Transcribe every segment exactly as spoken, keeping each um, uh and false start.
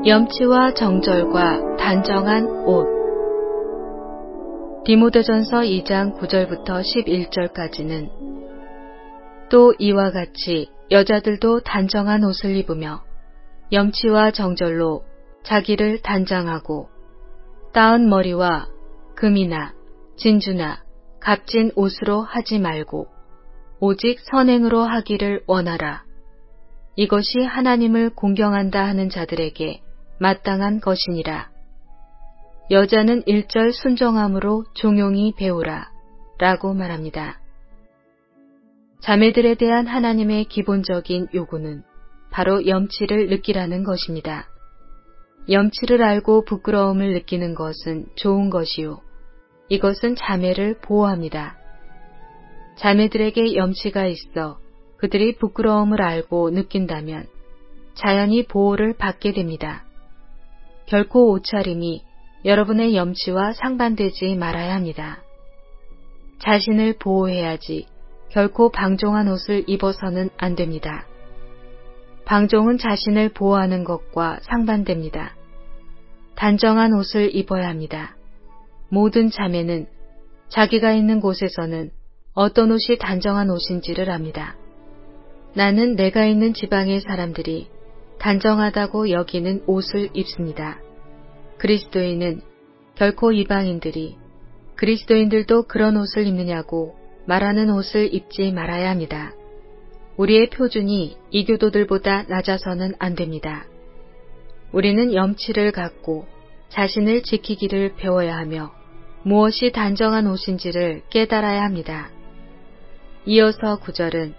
염치와 정절과 단정한 옷. 디모데전서 이 장 구 절부터 십일 절까지는 또 이와 같이 여자들도 단정한 옷을 입으며 염치와 정절로 자기를 단장하고 따은 머리와 금이나 진주나 값진 옷으로 하지 말고 오직 선행으로 하기를 원하라. 이것이 하나님을 공경한다 하는 자들에게 마땅한 것이니라. 여자는 일절 순정함으로 종용히 배우라 라고 말합니다. 자매들에 대한 하나님의 기본적인 요구는 바로 염치를 느끼라는 것입니다. 염치를 알고 부끄러움을 느끼는 것은 좋은 것이요. 이것은 자매를 보호합니다. 자매들에게 염치가 있어 그들이 부끄러움을 알고 느낀다면 자연히 보호를 받게 됩니다. 결코 옷차림이 여러분의 염치와 상반되지 말아야 합니다. 자신을 보호해야지 결코 방종한 옷을 입어서는 안 됩니다. 방종은 자신을 보호하는 것과 상반됩니다. 단정한 옷을 입어야 합니다. 모든 자매는 자기가 있는 곳에서는 어떤 옷이 단정한 옷인지를 압니다. 나는 내가 있는 지방의 사람들이 단정하다고 여기는 옷을 입습니다. 그리스도인은 결코 이방인들이 그리스도인들도 그런 옷을 입느냐고 말하는 옷을 입지 말아야 합니다. 우리의 표준이 이교도들보다 낮아서는 안 됩니다. 우리는 염치를 갖고 자신을 지키기를 배워야 하며 무엇이 단정한 옷인지를 깨달아야 합니다. 이어서 구 절은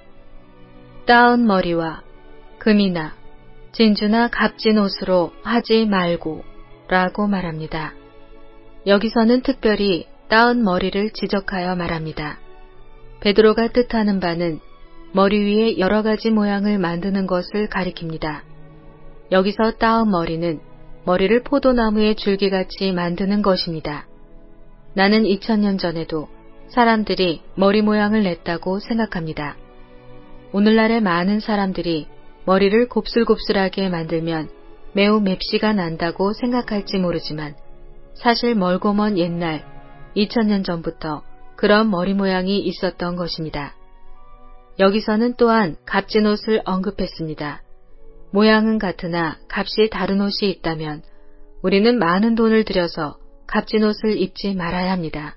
따은 머리와 금이나 진주나 값진 옷으로 하지 말고 라고 말합니다. 여기서는 특별히 따은 머리를 지적하여 말합니다. 베드로가 뜻하는 바는 머리 위에 여러 가지 모양을 만드는 것을 가리킵니다. 여기서 따은 머리는 머리를 포도나무의 줄기같이 만드는 것입니다. 나는 이천 년 전에도 사람들이 머리 모양을 냈다고 생각합니다. 오늘날의 많은 사람들이 머리를 곱슬곱슬하게 만들면 매우 맵시가 난다고 생각할지 모르지만 사실 멀고 먼 옛날 이천 년 전부터 그런 머리 모양이 있었던 것입니다. 여기서는 또한 값진 옷을 언급했습니다. 모양은 같으나 값이 다른 옷이 있다면 우리는 많은 돈을 들여서 값진 옷을 입지 말아야 합니다.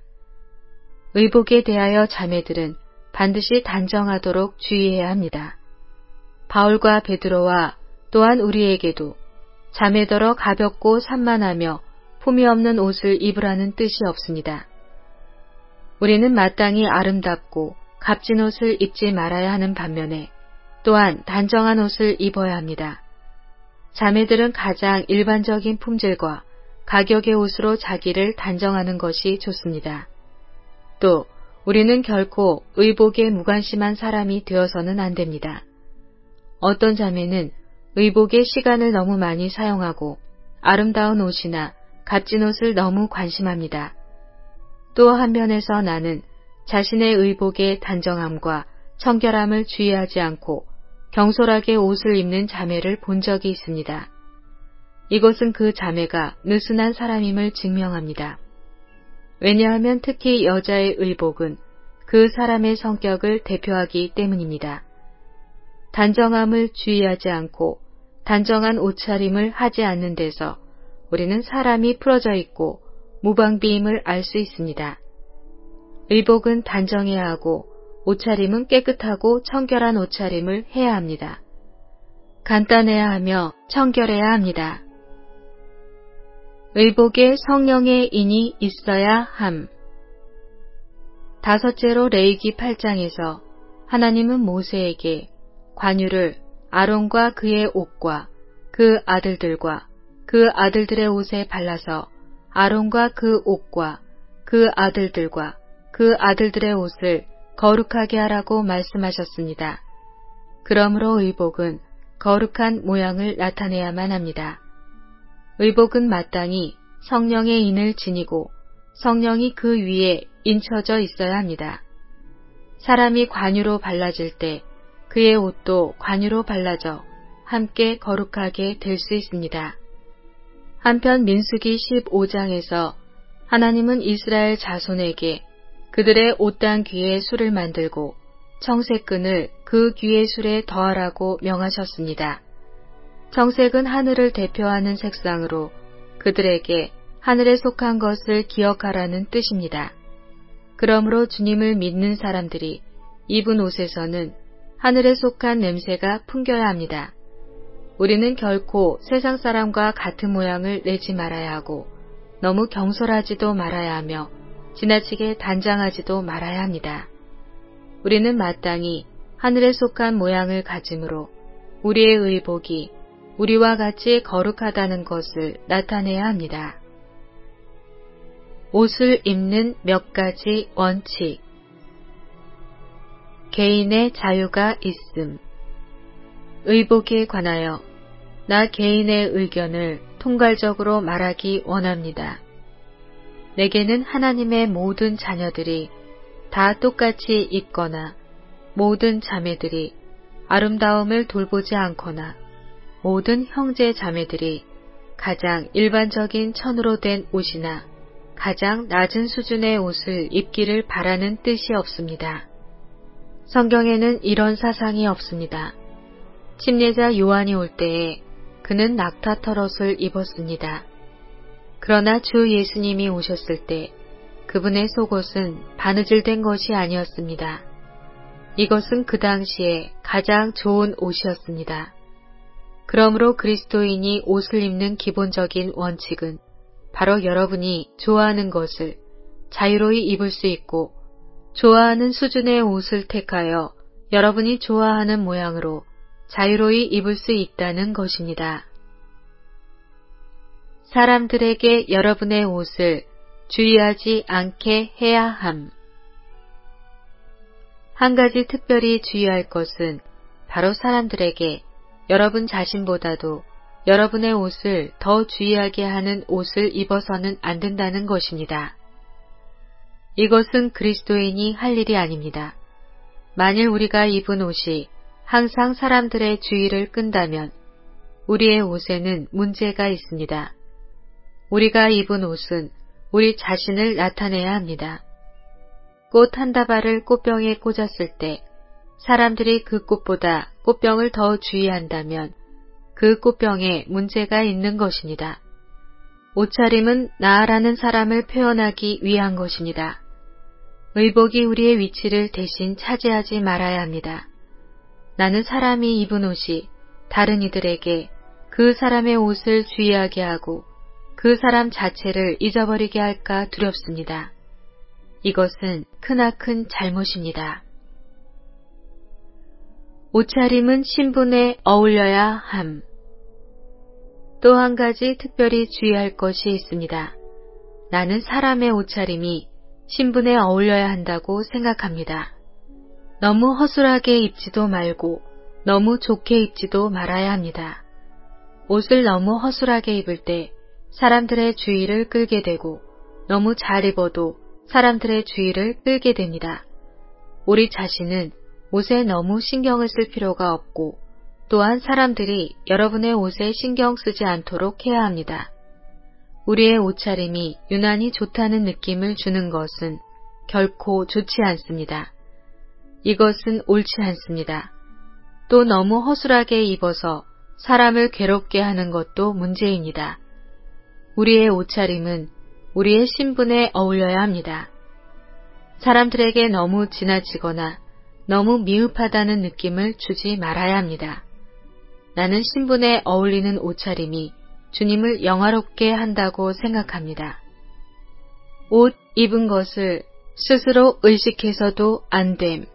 의복에 대하여 자매들은 반드시 단정하도록 주의해야 합니다. 바울과 베드로와 또한 우리에게도 자매더러 가볍고 산만하며 품이 없는 옷을 입으라는 뜻이 없습니다. 우리는 마땅히 아름답고 값진 옷을 입지 말아야 하는 반면에 또한 단정한 옷을 입어야 합니다. 자매들은 가장 일반적인 품질과 가격의 옷으로 자기를 단정하는 것이 좋습니다. 또 우리는 결코 의복에 무관심한 사람이 되어서는 안 됩니다. 어떤 자매는 의복에 시간을 너무 많이 사용하고 아름다운 옷이나 값진 옷을 너무 관심합니다. 또 한편에서 나는 자신의 의복의 단정함과 청결함을 주의하지 않고 경솔하게 옷을 입는 자매를 본 적이 있습니다. 이것은 그 자매가 느슨한 사람임을 증명합니다. 왜냐하면 특히 여자의 의복은 그 사람의 성격을 대표하기 때문입니다. 단정함을 주의하지 않고 단정한 옷차림을 하지 않는 데서 우리는 사람이 풀어져 있고 무방비임을 알 수 있습니다. 의복은 단정해야 하고 옷차림은 깨끗하고 청결한 옷차림을 해야 합니다. 간단해야 하며 청결해야 합니다. 의복에 성령의 인이 있어야 함. 다섯째로 레위기 팔 장에서 하나님은 모세에게 관유를 아론과 그의 옷과 그 아들들과 그 아들들의 옷에 발라서 아론과 그 옷과 그 아들들과 그 아들들의 옷을 거룩하게 하라고 말씀하셨습니다. 그러므로 의복은 거룩한 모양을 나타내야만 합니다. 의복은 마땅히 성령의 인을 지니고 성령이 그 위에 인쳐져 있어야 합니다. 사람이 관유로 발라질 때 그의 옷도 관유로 발라져 함께 거룩하게 될 수 있습니다. 한편 민수기 십오 장에서 하나님은 이스라엘 자손에게 그들의 옷단 귀에 술을 만들고 청색끈을 그 귀의 술에 더하라고 명하셨습니다. 청색은 하늘을 대표하는 색상으로 그들에게 하늘에 속한 것을 기억하라는 뜻입니다. 그러므로 주님을 믿는 사람들이 입은 옷에서는 하늘에 속한 냄새가 풍겨야 합니다. 우리는 결코 세상 사람과 같은 모양을 내지 말아야 하고 너무 경솔하지도 말아야 하며 지나치게 단장하지도 말아야 합니다. 우리는 마땅히 하늘에 속한 모양을 가짐으로 우리의 의복이 우리와 같이 거룩하다는 것을 나타내야 합니다. 옷을 입는 몇 가지 원칙. 개인의 자유가 있음. 의복에 관하여 나 개인의 의견을 통괄적으로 말하기 원합니다. 내게는 하나님의 모든 자녀들이 다 똑같이 입거나 모든 자매들이 아름다움을 돌보지 않거나 모든 형제 자매들이 가장 일반적인 천으로 된 옷이나 가장 낮은 수준의 옷을 입기를 바라는 뜻이 없습니다. 성경에는 이런 사상이 없습니다. 침례자 요한이 올 때에 그는 낙타털옷을 입었습니다. 그러나 주 예수님이 오셨을 때 그분의 속옷은 바느질된 것이 아니었습니다. 이것은 그 당시에 가장 좋은 옷이었습니다. 그러므로 그리스도인이 옷을 입는 기본적인 원칙은 바로 여러분이 좋아하는 것을 자유로이 입을 수 있고 좋아하는 수준의 옷을 택하여 여러분이 좋아하는 모양으로 자유로이 입을 수 있다는 것입니다. 사람들에게 여러분의 옷을 주의하지 않게 해야 함. 한 가지 특별히 주의할 것은 바로 사람들에게 여러분 자신보다도 여러분의 옷을 더 주의하게 하는 옷을 입어서는 안 된다는 것입니다. 이것은 그리스도인이 할 일이 아닙니다. 만일 우리가 입은 옷이 항상 사람들의 주의를 끈다면 우리의 옷에는 문제가 있습니다. 우리가 입은 옷은 우리 자신을 나타내야 합니다. 꽃 한 다발을 꽃병에 꽂았을 때 사람들이 그 꽃보다 꽃병을 더 주의한다면 그 꽃병에 문제가 있는 것입니다. 옷차림은 나라는 사람을 표현하기 위한 것입니다. 의복이 우리의 위치를 대신 차지하지 말아야 합니다. 나는 사람이 입은 옷이 다른 이들에게 그 사람의 옷을 주의하게 하고 그 사람 자체를 잊어버리게 할까 두렵습니다. 이것은 크나큰 잘못입니다. 옷차림은 신분에 어울려야 함. 또 한 가지 특별히 주의할 것이 있습니다. 나는 사람의 옷차림이 신분에 어울려야 한다고 생각합니다. 너무 허술하게 입지도 말고 너무 좋게 입지도 말아야 합니다. 옷을 너무 허술하게 입을 때 사람들의 주의를 끌게 되고 너무 잘 입어도 사람들의 주의를 끌게 됩니다. 우리 자신은 옷에 너무 신경을 쓸 필요가 없고 또한 사람들이 여러분의 옷에 신경 쓰지 않도록 해야 합니다. 우리의 옷차림이 유난히 좋다는 느낌을 주는 것은 결코 좋지 않습니다. 이것은 옳지 않습니다. 또 너무 허술하게 입어서 사람을 괴롭게 하는 것도 문제입니다. 우리의 옷차림은 우리의 신분에 어울려야 합니다. 사람들에게 너무 지나치거나 너무 미흡하다는 느낌을 주지 말아야 합니다. 나는 신분에 어울리는 옷차림이 주님을 영화롭게 한다고 생각합니다. 옷 입은 것을 스스로 의식해서도 안 됨.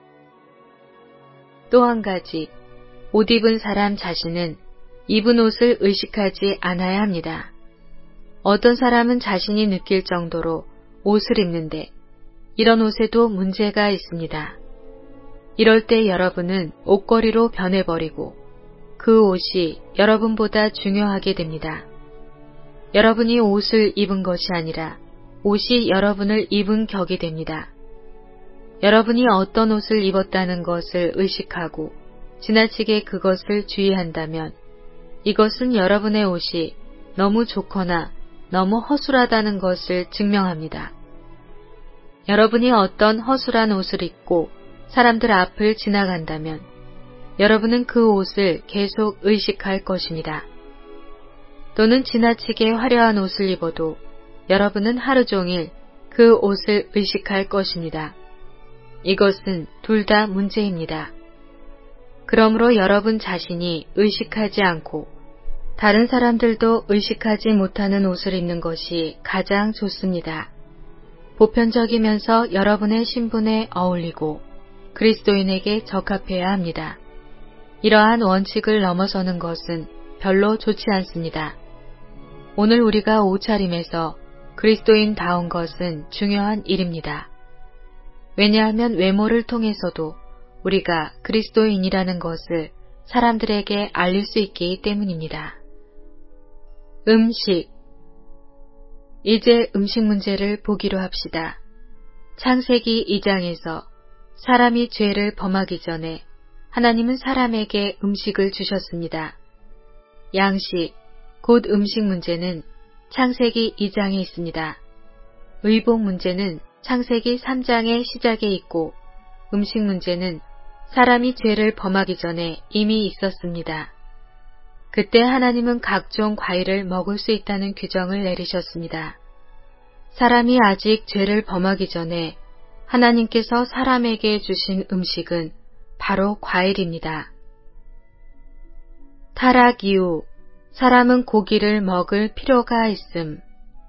또 한 가지, 옷 입은 사람 자신은 입은 옷을 의식하지 않아야 합니다. 어떤 사람은 자신이 느낄 정도로 옷을 입는데 이런 옷에도 문제가 있습니다. 이럴 때 여러분은 옷걸이로 변해버리고 그 옷이 여러분보다 중요하게 됩니다. 여러분이 옷을 입은 것이 아니라 옷이 여러분을 입은 격이 됩니다. 여러분이 어떤 옷을 입었다는 것을 의식하고 지나치게 그것을 주의한다면 이것은 여러분의 옷이 너무 좋거나 너무 허술하다는 것을 증명합니다. 여러분이 어떤 허술한 옷을 입고 사람들 앞을 지나간다면 여러분은 그 옷을 계속 의식할 것입니다. 또는 지나치게 화려한 옷을 입어도 여러분은 하루 종일 그 옷을 의식할 것입니다. 이것은 둘 다 문제입니다. 그러므로 여러분 자신이 의식하지 않고 다른 사람들도 의식하지 못하는 옷을 입는 것이 가장 좋습니다. 보편적이면서 여러분의 신분에 어울리고 그리스도인에게 적합해야 합니다. 이러한 원칙을 넘어서는 것은 별로 좋지 않습니다. 오늘 우리가 옷차림에서 그리스도인다운 것은 중요한 일입니다. 왜냐하면 외모를 통해서도 우리가 그리스도인이라는 것을 사람들에게 알릴 수 있기 때문입니다. 음식. 이제 음식 문제를 보기로 합시다. 창세기 이 장에서 사람이 죄를 범하기 전에 하나님은 사람에게 음식을 주셨습니다. 양식, 곧 음식 문제는 창세기 이 장에 있습니다. 의복 문제는 창세기 삼 장의 시작에 있고 음식 문제는 사람이 죄를 범하기 전에 이미 있었습니다. 그때 하나님은 각종 과일을 먹을 수 있다는 규정을 내리셨습니다. 사람이 아직 죄를 범하기 전에 하나님께서 사람에게 주신 음식은 바로 과일입니다. 타락 이후 사람은 고기를 먹을 필요가 있음.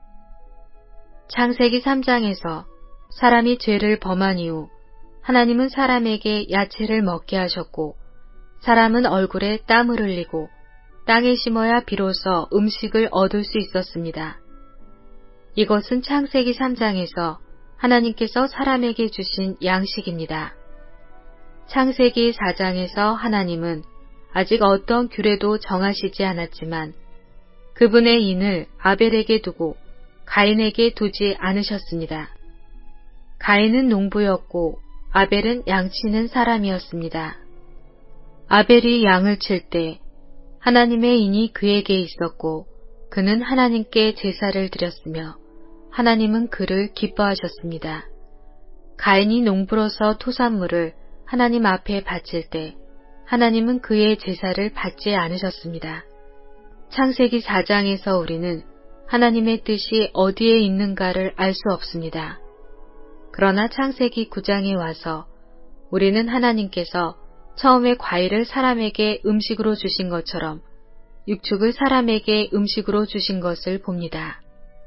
창세기 삼 장에서 사람이 죄를 범한 이후 하나님은 사람에게 야채를 먹게 하셨고 사람은 얼굴에 땀을 흘리고 땅에 심어야 비로소 음식을 얻을 수 있었습니다. 이것은 창세기 삼 장에서 하나님께서 사람에게 주신 양식입니다. 창세기 사 장에서 하나님은 아직 어떤 규례도 정하시지 않았지만 그분의 인을 아벨에게 두고 가인에게 두지 않으셨습니다. 가인은 농부였고 아벨은 양치는 사람이었습니다. 아벨이 양을 칠 때 하나님의 인이 그에게 있었고 그는 하나님께 제사를 드렸으며 하나님은 그를 기뻐하셨습니다. 가인이 농부로서 토산물을 하나님 앞에 바칠 때 하나님은 그의 제사를 받지 않으셨습니다. 창세기 사 장에서 우리는 하나님의 뜻이 어디에 있는가를 알 수 없습니다. 그러나 창세기 구 장에 와서 우리는 하나님께서 처음에 과일을 사람에게 음식으로 주신 것처럼 육축을 사람에게 음식으로 주신 것을 봅니다.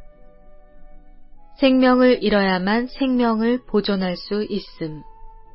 생명을 잃어야만 생명을 보존할 수 있음.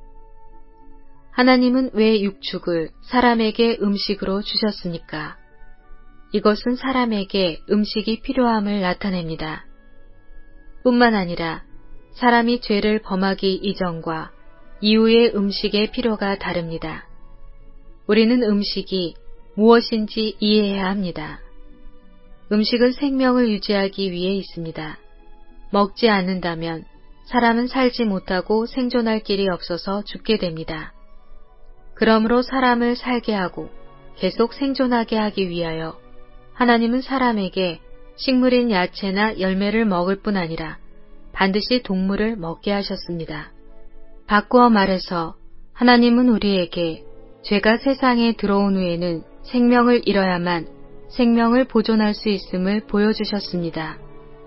하나님은 왜 육축을 사람에게 음식으로 주셨습니까? 이것은 사람에게 음식이 필요함을 나타냅니다. 뿐만 아니라 사람이 죄를 범하기 이전과 이후의 음식의 필요가 다릅니다. 우리는 음식이 무엇인지 이해해야 합니다. 음식은 생명을 유지하기 위해 있습니다. 먹지 않는다면 사람은 살지 못하고 생존할 길이 없어서 죽게 됩니다. 그러므로 사람을 살게 하고 계속 생존하게 하기 위하여 하나님은 사람에게 식물인 야채나 열매를 먹을 뿐 아니라 반드시 동물을 먹게 하셨습니다. 바꾸어 말해서 하나님은 우리에게 죄가 세상에 들어온 후에는 생명을 잃어야만 생명을 보존할 수 있음을 보여주셨습니다.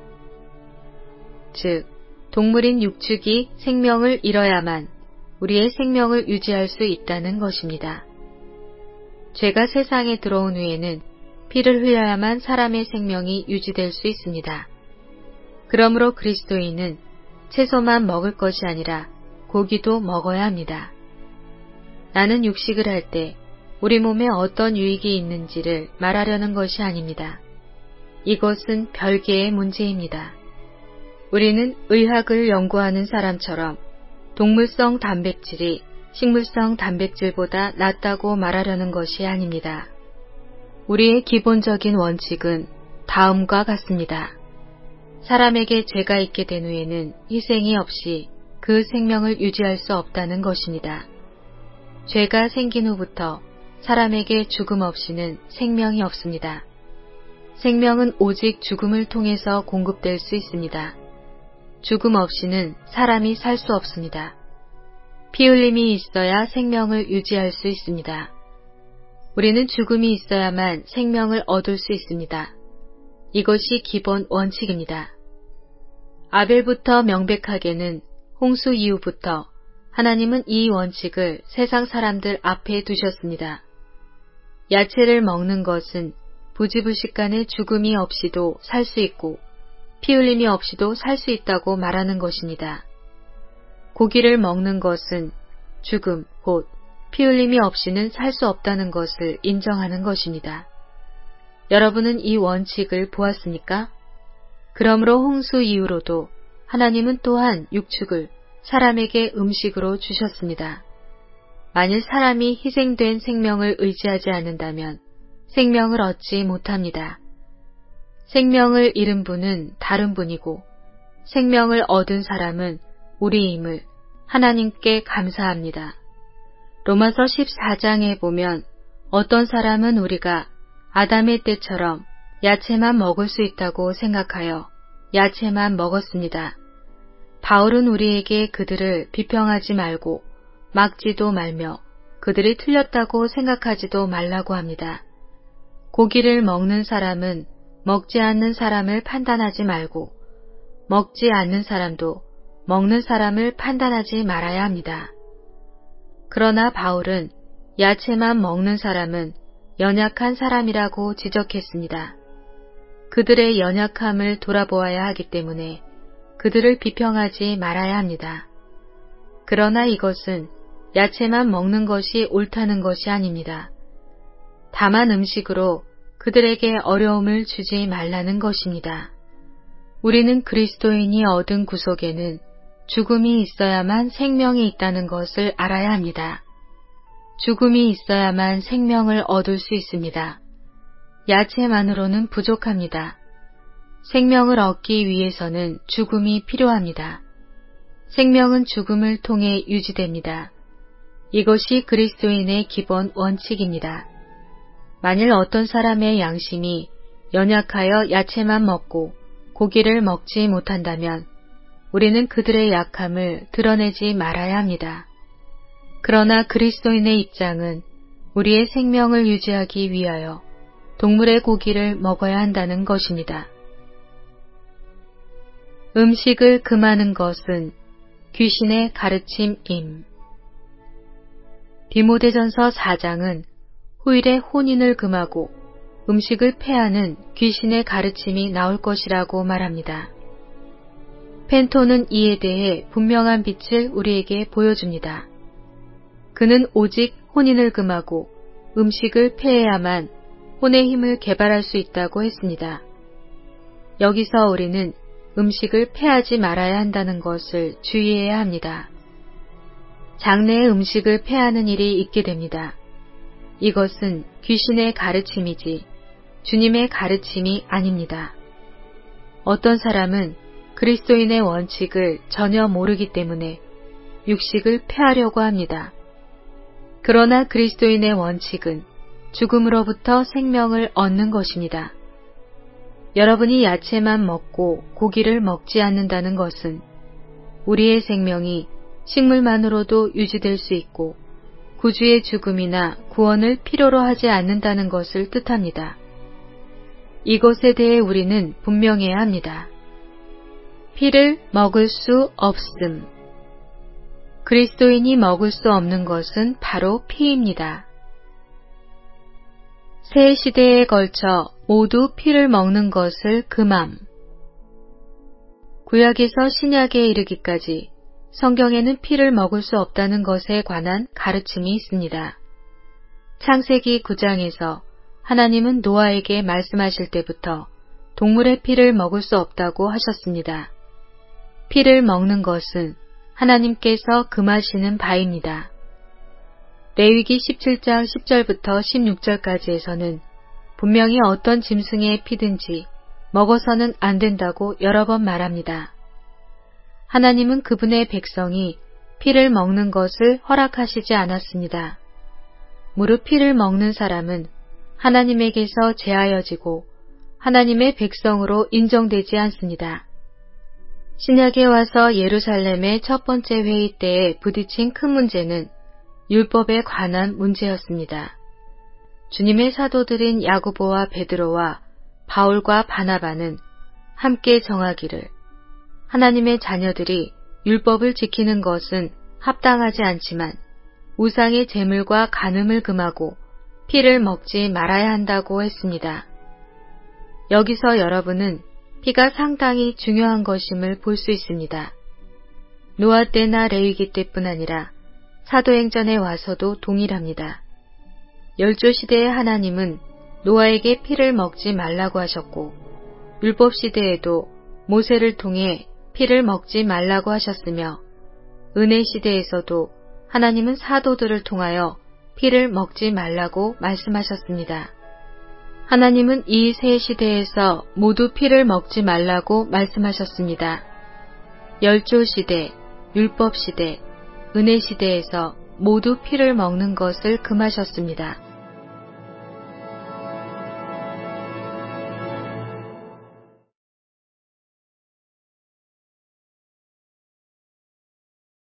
즉, 동물인 육축이 생명을 잃어야만 우리의 생명을 유지할 수 있다는 것입니다. 죄가 세상에 들어온 후에는 피를 흘려야만 사람의 생명이 유지될 수 있습니다. 그러므로 그리스도인은 채소만 먹을 것이 아니라 고기도 먹어야 합니다. 나는 육식을 할 때 우리 몸에 어떤 유익이 있는지를 말하려는 것이 아닙니다. 이것은 별개의 문제입니다. 우리는 의학을 연구하는 사람처럼 동물성 단백질이 식물성 단백질보다 낫다고 말하려는 것이 아닙니다. 우리의 기본적인 원칙은 다음과 같습니다. 사람에게 죄가 있게 된 후에는 희생이 없이 그 생명을 유지할 수 없다는 것입니다. 죄가 생긴 후부터 사람에게 죽음 없이는 생명이 없습니다. 생명은 오직 죽음을 통해서 공급될 수 있습니다. 죽음 없이는 사람이 살 수 없습니다. 피 흘림이 있어야 생명을 유지할 수 있습니다. 우리는 죽음이 있어야만 생명을 얻을 수 있습니다. 이것이 기본 원칙입니다. 아벨부터 명백하게는 홍수 이후부터 하나님은 이 원칙을 세상 사람들 앞에 두셨습니다. 야채를 먹는 것은 부지불식간에 죽음이 없이도 살 수 있고 피 흘림이 없이도 살 수 있다고 말하는 것입니다. 고기를 먹는 것은 죽음, 곧 피 흘림이 없이는 살 수 없다는 것을 인정하는 것입니다. 여러분은 이 원칙을 보았습니까? 그러므로 홍수 이후로도 하나님은 또한 육축을 사람에게 음식으로 주셨습니다. 만일 사람이 희생된 생명을 의지하지 않는다면 생명을 얻지 못합니다. 생명을 잃은 분은 다른 분이고 생명을 얻은 사람은 우리임을 하나님께 감사합니다. 로마서 십사 장에 보면 어떤 사람은 우리가 아담의 때처럼 야채만 먹을 수 있다고 생각하여 야채만 먹었습니다. 바울은 우리에게 그들을 비평하지 말고 막지도 말며 그들이 틀렸다고 생각하지도 말라고 합니다. 고기를 먹는 사람은 먹지 않는 사람을 판단하지 말고 먹지 않는 사람도 먹는 사람을 판단하지 말아야 합니다. 그러나 바울은 야채만 먹는 사람은 연약한 사람이라고 지적했습니다. 그들의 연약함을 돌아보아야 하기 때문에 그들을 비평하지 말아야 합니다. 그러나 이것은 야채만 먹는 것이 옳다는 것이 아닙니다. 다만 음식으로 그들에게 어려움을 주지 말라는 것입니다. 우리는 그리스도인이 얻은 구속에는 죽음이 있어야만 생명이 있다는 것을 알아야 합니다. 죽음이 있어야만 생명을 얻을 수 있습니다. 야채만으로는 부족합니다. 생명을 얻기 위해서는 죽음이 필요합니다. 생명은 죽음을 통해 유지됩니다. 이것이 그리스도인의 기본 원칙입니다. 만일 어떤 사람의 양심이 연약하여 야채만 먹고 고기를 먹지 못한다면 우리는 그들의 약함을 드러내지 말아야 합니다. 그러나 그리스도인의 입장은 우리의 생명을 유지하기 위하여 동물의 고기를 먹어야 한다는 것입니다. 음식을 금하는 것은 귀신의 가르침임. 디모데전서 사 장은 후일에 혼인을 금하고 음식을 폐하는 귀신의 가르침이 나올 것이라고 말합니다. 펜토는 이에 대해 분명한 빛을 우리에게 보여줍니다. 그는 오직 혼인을 금하고 음식을 폐해야만 혼의 힘을 개발할 수 있다고 했습니다. 여기서 우리는 음식을 폐하지 말아야 한다는 것을 주의해야 합니다. 장래에 음식을 폐하는 일이 있게 됩니다. 이것은 귀신의 가르침이지 주님의 가르침이 아닙니다. 어떤 사람은 그리스도인의 원칙을 전혀 모르기 때문에 육식을 폐하려고 합니다. 그러나 그리스도인의 원칙은 죽음으로부터 생명을 얻는 것입니다. 여러분이 야채만 먹고 고기를 먹지 않는다는 것은 우리의 생명이 식물만으로도 유지될 수 있고 구주의 죽음이나 구원을 필요로 하지 않는다는 것을 뜻합니다. 이것에 대해 우리는 분명해야 합니다. 피를 먹을 수 없음. 그리스도인이 먹을 수 없는 것은 바로 피입니다. 세 시대에 걸쳐 모두 피를 먹는 것을 금함. 구약에서 신약에 이르기까지 성경에는 피를 먹을 수 없다는 것에 관한 가르침이 있습니다. 창세기 구 장에서 하나님은 노아에게 말씀하실 때부터 동물의 피를 먹을 수 없다고 하셨습니다. 피를 먹는 것은 하나님께서 금하시는 바입니다. 레위기 십칠 장 십 절부터 십육 절까지에서는 분명히 어떤 짐승의 피든지 먹어서는 안 된다고 여러 번 말합니다. 하나님은 그분의 백성이 피를 먹는 것을 허락하시지 않았습니다. 무릇 피를 먹는 사람은 하나님에게서 제하여지고 하나님의 백성으로 인정되지 않습니다. 신약에 와서 예루살렘의 첫 번째 회의 때에 부딪힌 큰 문제는 율법에 관한 문제였습니다. 주님의 사도들인 야고보와 베드로와 바울과 바나바는 함께 정하기를 하나님의 자녀들이 율법을 지키는 것은 합당하지 않지만 우상의 제물과 간음을 금하고 피를 먹지 말아야 한다고 했습니다. 여기서 여러분은 피가 상당히 중요한 것임을 볼 수 있습니다. 노아 때나 레위기 때뿐 아니라 사도행전에 와서도 동일합니다. 열조 시대의 하나님은 노아에게 피를 먹지 말라고 하셨고 율법 시대에도 모세를 통해 피를 먹지 말라고 하셨으며 은혜 시대에서도 하나님은 사도들을 통하여 피를 먹지 말라고 말씀하셨습니다. 하나님은 이 세 시대에서 모두 피를 먹지 말라고 말씀하셨습니다. 열조 시대, 율법 시대, 은혜 시대에서 모두 피를 먹는 것을 금하셨습니다.